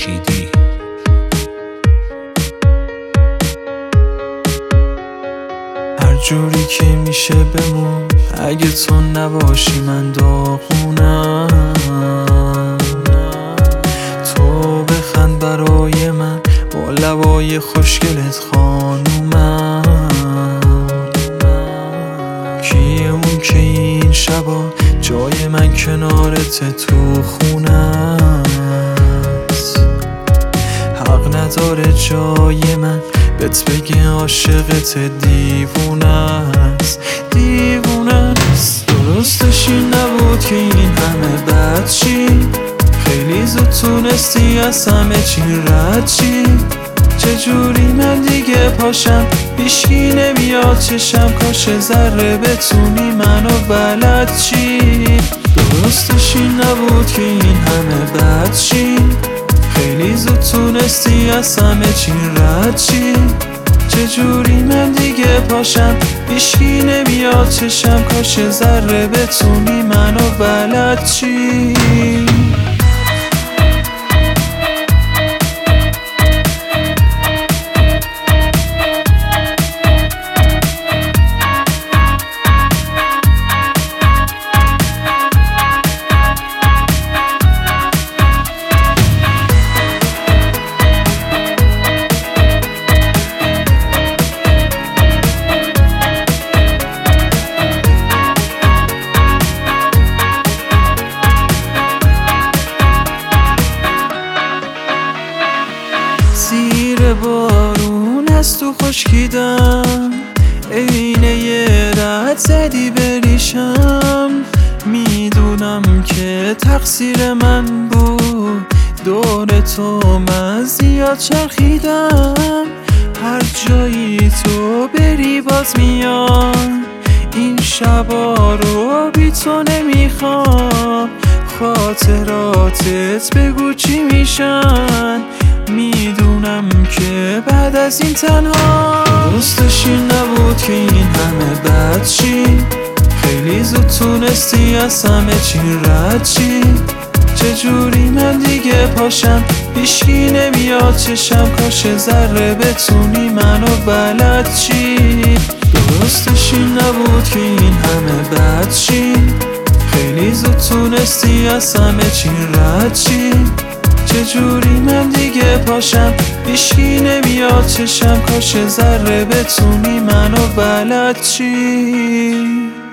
خورشیدی. هر جوری که میشه بمون، اگه تو نباشی من داغونم. تو بخند برای من با لبای خوشگلت خانومم. کیه اون که این شبا جای من کنارت تو خونم؟ حق نداره جای من بهت بگه عاشقت، دیوونست دیوونست. درستش این نبود که این همه بد چی، خیلی زود تونستی از همه چی رد چی. چجوری من دیگه پاشم هیچکی نمیاد چشم، کاش ذره بتونی منو بلد چی. درستش این نبود که این همه بد چی، خیلی زود تونستی از همه چی رد چی. چجوری من دیگه پاشم هیچکی نمیاد چشم، کاش ذره بتونی منو بلد چی. زیر بارون از تو خشکیدم، عین یه رد زدی بریشم. میدونم که تقصیر من بود، دور تو من زیاد چرخیدم. هر جایی تو بری باز میام، این شبا رو بی تو نمیخوام. خاطراتت بگو چی میشن، میدونم که بعد از این تنها. درستش این نبود که این همه بد چی، خیلی زود تونستی از همه چی رد چی. چجوری من دیگه پاشم هیچکی نمیاد چشم، کاش ذره بتونی منو بلد چی. درستش این نبود که این همه بد چی، خیلی زود تونستی از همه چی رد چی. چجوری من دیگه پاشم هیچکی نمیاد چشم، کاش ذره بتونی منو بلد چی.